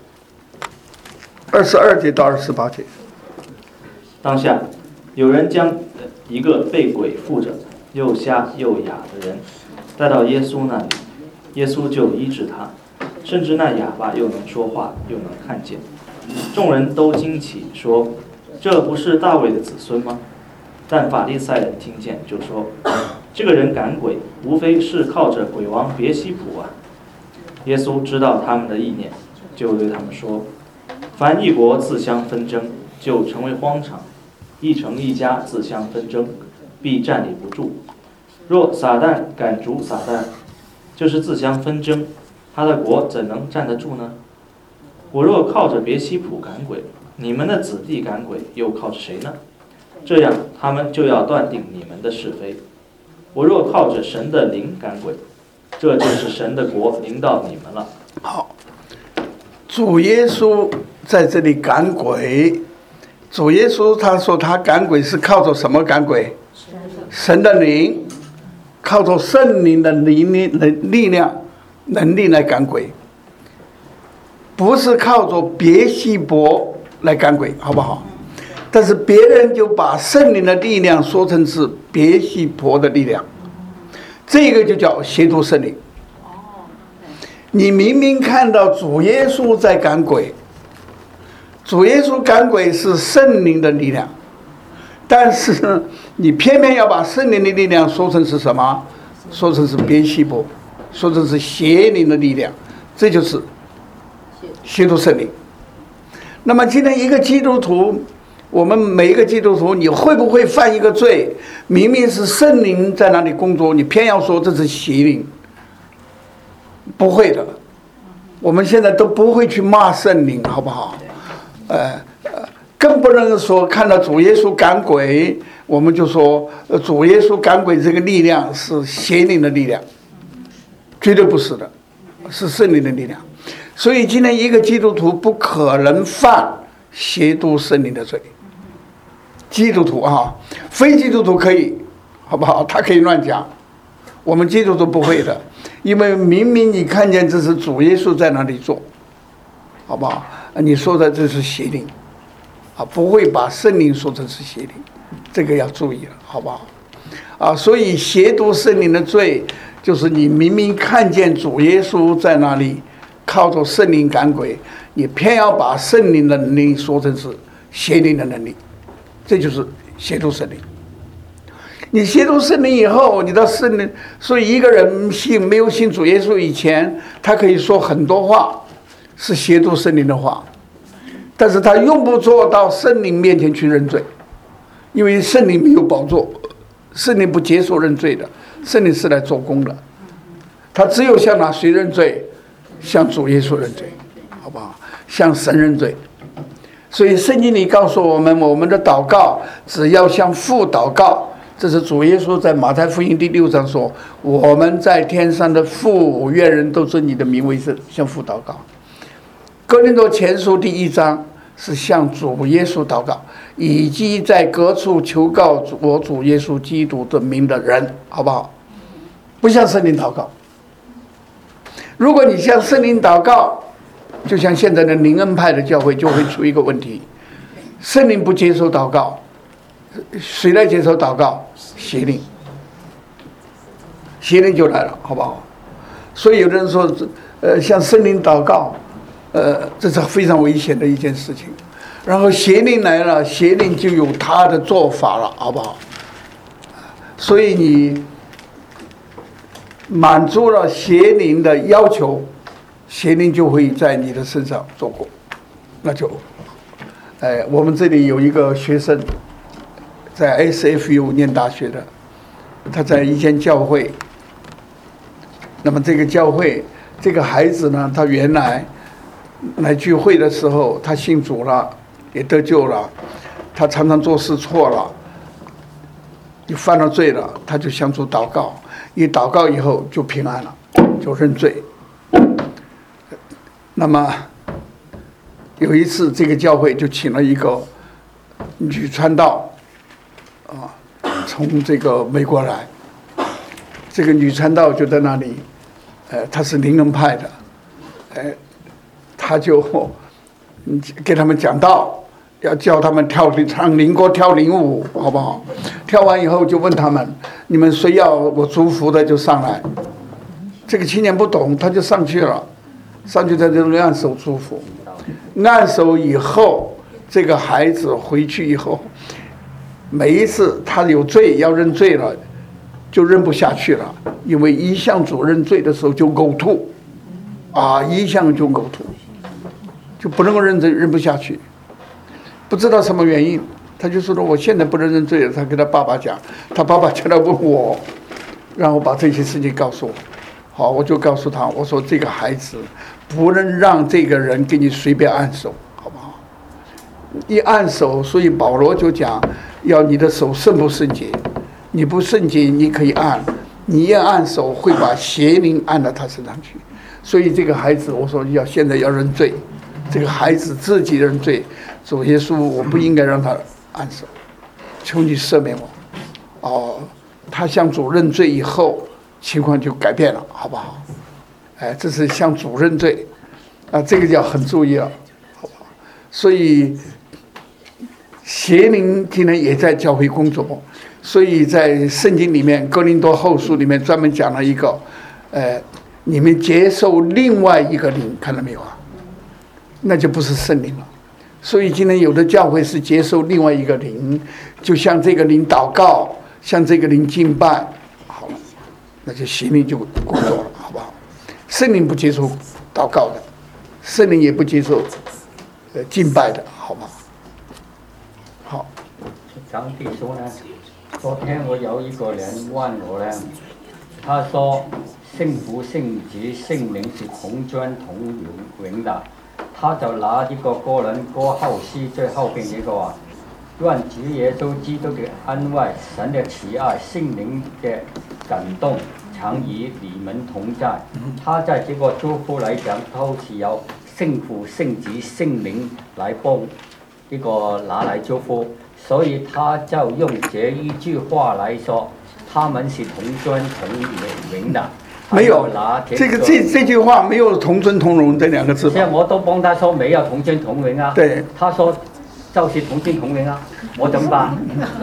Speaker 1: ，22节到28节。
Speaker 2: 当下有人将一个被鬼附着、又瞎又哑的人带到耶稣那里，耶稣就医治他，甚至那哑巴又能说话，又能看见。众人都惊奇，说：“这不是大卫的子孙吗？”但法利赛人听见，就说：“这个人赶鬼，无非是靠着鬼王别西卜啊。”耶稣知道他们的意念，就对他们说：“凡一国自相纷争，就成为荒场；一城一家自相纷争，必站立不住。若撒旦赶逐撒旦，就是自相纷争，他的国怎能站得住呢？我若靠着别西卜赶鬼，你们的子弟赶鬼又靠着谁呢？这样他们就要断定你们的是非。我若靠着神的灵赶鬼，这就是神的国临到你们了。”
Speaker 1: 好，主耶稣在这里赶鬼，主耶稣他说他赶鬼是靠着什么赶鬼？神的灵，靠着圣灵的力量能力来赶鬼，不是靠着别西卜来赶鬼，好不好？但是别人就把圣灵的力量说成是别西婆的力量，这个就叫邪毒圣灵。你明明看到主耶稣在赶鬼，主耶稣赶鬼是圣灵的力量，但是呢，你偏偏要把圣灵的力量说成是什么？说成是别西婆，说成是邪灵的力量，这就是邪毒圣灵。那么今天一个基督徒，我们每一个基督徒，你会不会犯一个罪？明明是圣灵在那里工作，你偏要说这是邪灵？不会的，我们现在都不会去骂圣灵，好不好？更不能说看到主耶稣赶鬼，我们就说主耶稣赶鬼这个力量是邪灵的力量，绝对不是的，是圣灵的力量。所以今天一个基督徒不可能犯邪毒圣灵的罪。基督徒啊，非基督徒可以，好不好？他可以乱讲，我们基督徒不会的，因为明明你看见这是主耶稣在那里做，好不好？你说的这是邪灵，啊，不会把圣灵说成是邪灵，这个要注意了，好不好？啊，所以邪毒圣灵的罪，就是你明明看见主耶稣在那里靠着圣灵赶鬼，你偏要把圣灵的能力说成是邪灵的能力，这就是邪毒圣灵。你邪毒圣灵以后，你到圣灵，所以一个人没有信主耶稣以前，他可以说很多话是邪毒圣灵的话，但是他用不着到圣灵面前去认罪，因为圣灵没有宝座，圣灵不接受认罪的，圣灵是来做工的，他只有向哪谁认罪？向主耶稣认罪，好不好？向神认罪。所以圣经里告诉我们，我们的祷告只要向父祷告，这是主耶稣在马太福音第6章说，我们在天上的父，愿人都尊你的名为圣，向父祷告。哥林多前书第1章是向主耶稣祷告，以及在各处求告我主耶稣基督的名的人，好不好？不向圣灵祷告。如果你向圣灵祷告，就像现在的灵恩派的教会就会出一个问题，圣灵不接受祷告，谁来接受祷告？邪灵，邪灵就来了，好不好？所以有的人说，向圣灵祷告，这是非常危险的一件事情。然后邪灵来了，邪灵就有他的做法了，好不好？所以你满足了邪灵的要求，邪灵就会在你的身上做过。那就，我们这里有一个学生，在 SFU 念大学的，他在一间教会。那么这个教会，这个孩子呢，他原来来聚会的时候，他信主了，也得救了，他常常做事错了，就犯了罪了，他就向主祷告。一祷告以后就平安了，就认罪。那么有一次，这个教会就请了一个女传道，从这个美国来。这个女传道就在那里，她是灵恩派的，她就给他们讲道，要教他们唱灵歌、跳灵舞，好不好？跳完以后就问他们，你们谁要我祝福的就上来。这个青年不懂，他就上去了，上去他就按手祝福。按手以后，这个孩子回去以后，每一次他有罪要认罪了，就认不下去了，因为一向主认罪的时候就呕吐，一向就呕吐，就不能够认罪，认不下去，不知道什么原因。他就说我现在不能认罪了，他跟他爸爸讲，他爸爸就来问我，然后把这些事情告诉我。好，我就告诉他，我说这个孩子不能让这个人给你随便按手，好不好？一按手，所以保罗就讲，要你的手圣不圣洁，你不圣洁你可以按，你一按手会把邪灵按到他身上去。所以这个孩子，我说现在要认罪，这个孩子自己认罪，主耶稣，我不应该让他按手，求你赦免我。他向主认罪以后，情况就改变了，好不好？这是向主认罪，这个要很注意了，好不好？ 所以邪灵今天也在教会工作，所以在圣经里面哥林多后书里面专门讲了一个，你们接受另外一个灵，看到没有啊？那就不是圣灵了。所以今天有的教会是接受另外一个灵，就向这个灵祷告，向这个灵敬拜，好了，那就邪灵就工作了，好不好？圣灵不接受祷告的，圣灵也不接受敬拜的，好吗？好。
Speaker 7: 张弟兄呢，昨天我有一个人问我呢，他说圣父、圣子、圣灵是同尊同荣的，他就拿一个哥林多後書最後邊一個話，願主耶穌基督嘅恩惠、神嘅慈愛、聖靈嘅感動常與你們同在。他在這個祝福嚟講，都是有聖父、聖子、聖靈來幫呢個拿來祝福，所以他就用這一句話來說，他們是同尊同榮的。
Speaker 1: 没有，这句话没有同尊同荣这两个字。
Speaker 7: 现在我都帮他说没有同尊同荣啊。
Speaker 1: 对。
Speaker 7: 他说就是同尊同荣啊，我怎么办？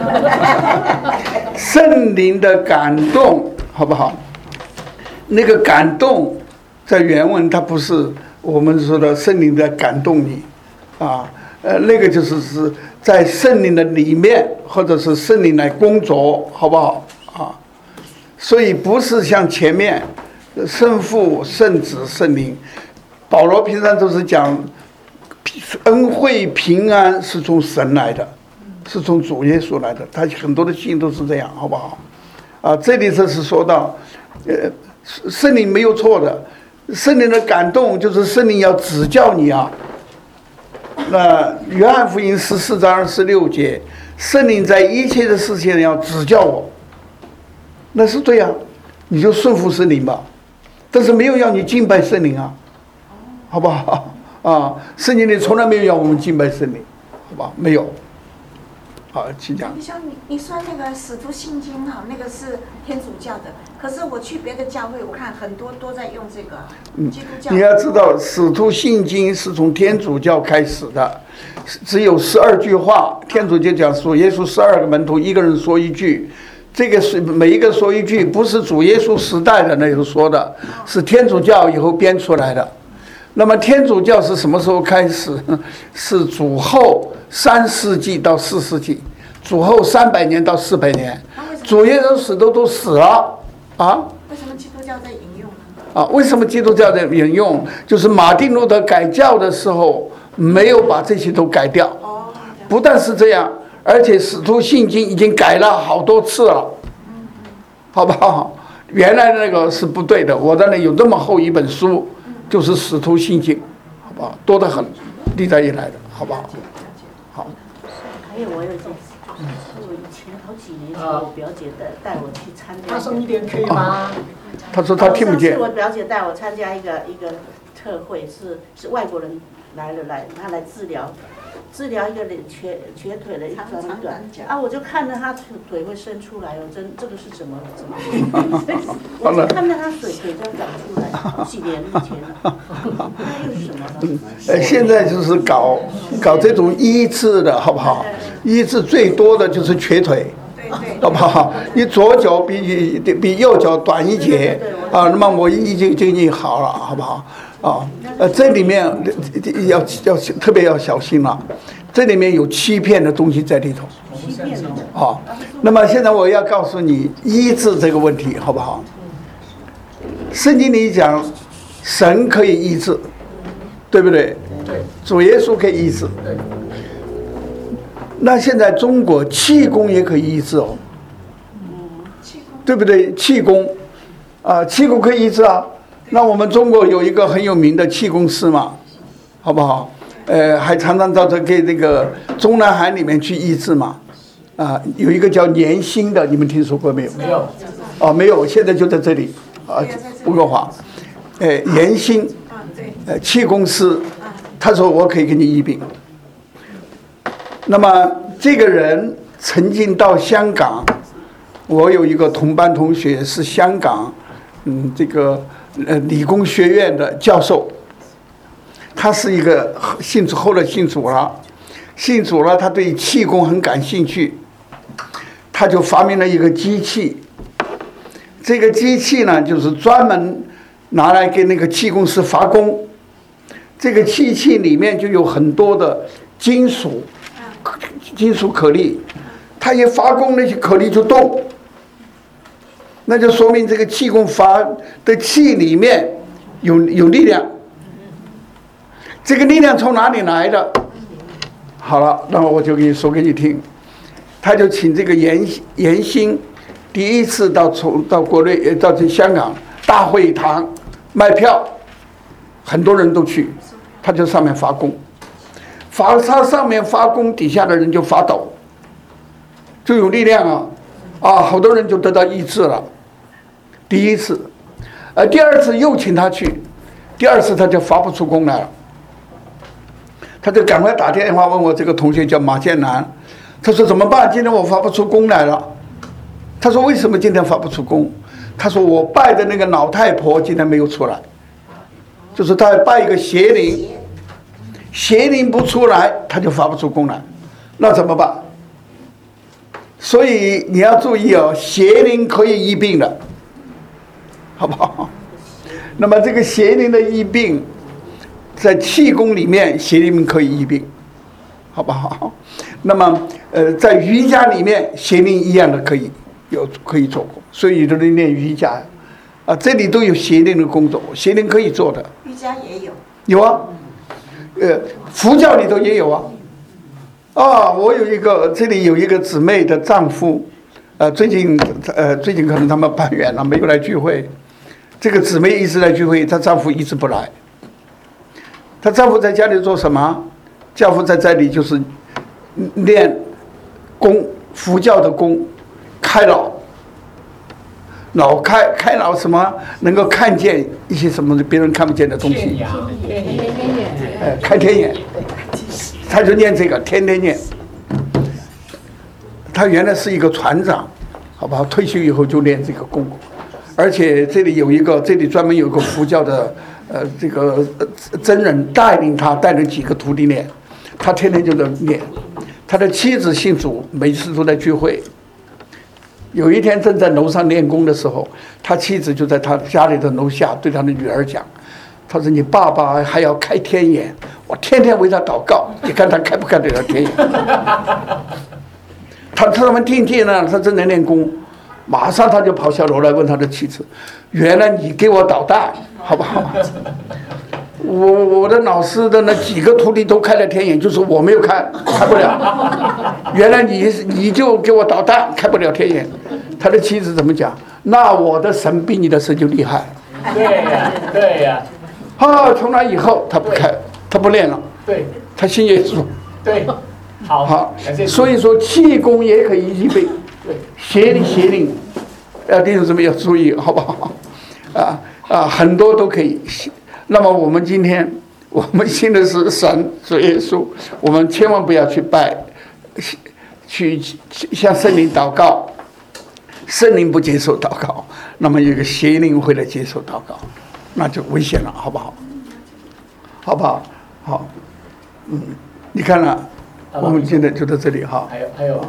Speaker 1: 圣灵的感动，好不好？那个感动，在原文它不是我们说的圣灵在感动你，啊，那个就是在圣灵的里面，或者是圣灵来工作，好不好？啊。所以不是像前面圣父、圣子、圣灵，保罗平常都是讲恩惠平安是从神来的，是从主耶稣来的，他很多的信都是这样，好不好？啊，这里这是说到，圣灵没有错的，圣灵的感动就是圣灵要指教你啊。那约翰福音14章26节，圣灵在一切的事情要指教我。那是对啊，你就顺服圣灵吧，但是没有要你敬拜圣灵啊，好不好？啊，圣经里从来没有要我们敬拜圣灵，好吧？没有。好，请讲。
Speaker 8: 你像你说那个使徒信经哈，那个是天主教的，可是我去别的教会，我看很多都在用这个基督教。
Speaker 1: 你要知道，使徒信经是从天主教开始的，只有12句话，天主就讲说耶稣12个门徒，一个人说一句。这个是每一个说一句，不是主耶稣时代的那时候说的，是天主教以后编出来的。那么天主教是什么时候开始？是主后3世纪到4世纪，主后300年到400年，主耶稣死都死了啊。
Speaker 8: 为什么基督教在引用呢？
Speaker 1: 啊，为什么基督教在引用？就是马丁路德改教的时候没有把这些都改掉。不但是这样。而且使徒信经已经改了好多次了，好不好？原来那个是不对的，我的那有这么厚一本书，就是使徒信经，好不好？多得很，历代以来的，好不好？好。
Speaker 3: 还有我有一件事，就是我以前好几年前，我表姐带我去参加。
Speaker 5: 大声一点可以吗？
Speaker 1: 他说他听不见。
Speaker 3: 上次我表姐带我参加一个特会，是外国人来，他来治疗一个人瘸腿的一个短啊，我就看着他腿会伸出来哦，这个是怎么？我就看着他腿这样长出来，好几年以前了，那又是什么呢？
Speaker 1: 现在就是搞这种医治的，好不好？医治最多的就是瘸腿，好不好？你左脚比右脚短一截啊，那么我就已经好了，好不好？啊，这里面要特别要小心了，这里面有欺骗的东西在里头。
Speaker 3: 欺骗
Speaker 1: 哦。那么现在我要告诉你医治这个问题，好不好？圣经里讲，神可以医治，对不对？
Speaker 5: 对。
Speaker 1: 主耶稣可以医治。
Speaker 5: 对。
Speaker 1: 那现在中国气功也可以医治哦。对不对？气功，啊，气功可以医治啊。那我们中国有一个很有名的气功师嘛，好不好？还常常到这给那个中南海里面去医治嘛，啊，有一个叫年薪的，你们听说过没有？
Speaker 5: 没有。
Speaker 1: 哦，没有，现在就在这里啊，吴国华，年薪，气功师，他说我可以给你医病。那么这个人曾经到香港，我有一个同班同学是香港，这个理工学院的教授。 他是一个后来信主了，他对气功很感兴趣，他就发明了一个机器。这个机器呢，就是专门拿来给那个气功师发功。这个机器里面就有很多的金属颗粒，它一发功，那些颗粒就动，那就说明这个气功发的气里面有力量。这个力量从哪里来的？好了，那么我就给你说给你听。他就请这个严兴第一次到国内到这香港大会堂卖票，很多人都去，他就上面发功，他上面发功，底下的人就发抖，就有力量好多人就得到医治了。第一次，第二次又请他去，第二次他就发不出功来了，他就赶快打电话问我这个同学叫马建南，他说怎么办？今天我发不出功来了。他说为什么今天发不出功？他说我拜的那个老太婆今天没有出来，就是他拜一个邪灵，邪灵不出来，他就发不出功来，那怎么办？所以你要注意邪灵可以医病的，好不好？那么这个邪灵的医病，在气功里面邪灵可以医病，好不好？那么在瑜伽里面邪灵一样的可以做功，所以有的人练瑜伽这里都有邪灵的工作，邪灵可以做的。
Speaker 8: 瑜伽也
Speaker 1: 有啊，佛教里头也有我这里有一个姊妹的丈夫，最近可能他们搬远了，没有来聚会。这个姊妹一直来聚会，她丈夫一直不来。她丈夫在家里做什么？丈夫在这里就是练功，佛教的功，开脑什么能够看见一些什么别人看不见的东西，开天眼，他就念这个，天天念。他原来是一个船长，好吧，退休以后就练这个功，而且这里专门有一个佛教的这个真人带领几个徒弟练，他天天就在练。他的妻子信主，每次都在聚会。有一天正在楼上练功的时候，他妻子就在他家里的楼下对他的女儿讲，他说你爸爸还要开天眼，我天天为他祷告，你看他开不开得了天眼。他们听见了，他正在练功，马上他就跑下楼来问他的妻子，原来你给我捣蛋好不好？我的老师的那几个徒弟都开了天眼，就是我没有开不了。原来你就给我捣蛋，开不了天眼。他的妻子怎么讲？那我的神比你的神就厉害。
Speaker 5: 对呀。
Speaker 1: 从那以后他不开，他不练了。
Speaker 5: 对。
Speaker 1: 他信耶稣。
Speaker 5: 对。好。
Speaker 1: 所以说气功也可以医病。对。邪灵，弟兄姊妹要注意，好不好？很多都可以。那么我们今天我们信的是神，是耶稣，我们千万不要去拜，去向圣灵祷告，圣灵不接受祷告，那么有个邪灵会来接受祷告，那就危险了，好不好？好不好？好，你看了，我们现在就到这里哈。
Speaker 5: 还有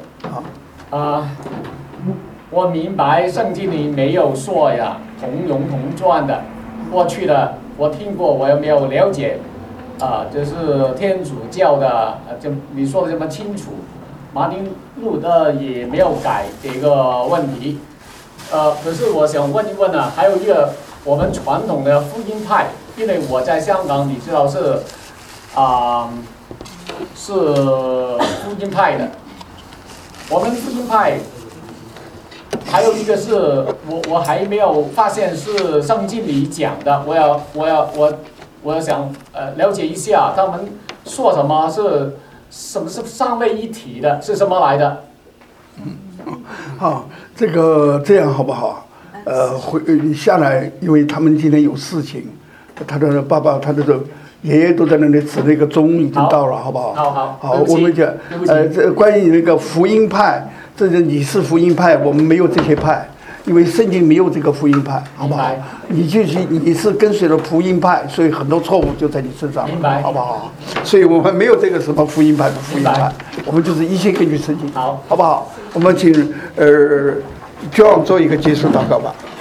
Speaker 5: 我明白圣经里没有说呀同荣同赚的，过去的我听过，我也没有了解，就是天主教的，就你说的这么清楚，马丁路德也没有改这个问题，可是我想问一问呢，还有一个我们传统的福音派，因为我在香港，你知道是福音派的，我们福音派。还有一个是我还没有发现是圣经里讲的，我要想了解一下，他们说什么是三位一体的，是什么来的？
Speaker 1: 这样好不好？你下来，因为他们今天有事情，他的爸爸，他的爷爷都在那里指那个钟已经到了，好不好？
Speaker 5: 好，
Speaker 1: 我们讲这关于那个福音派。这是你是福音派，我们没有这些派。 因为圣经没有这个福音派，好不好？你是跟随了福音派，所以很多错误就在你身上，
Speaker 5: 明白，
Speaker 1: 好不好？所以我们没有这个什么福音派不福音派，我们就是一切根据圣经，
Speaker 5: 好，
Speaker 1: 好不好？我们请John 做一个结束祷告吧。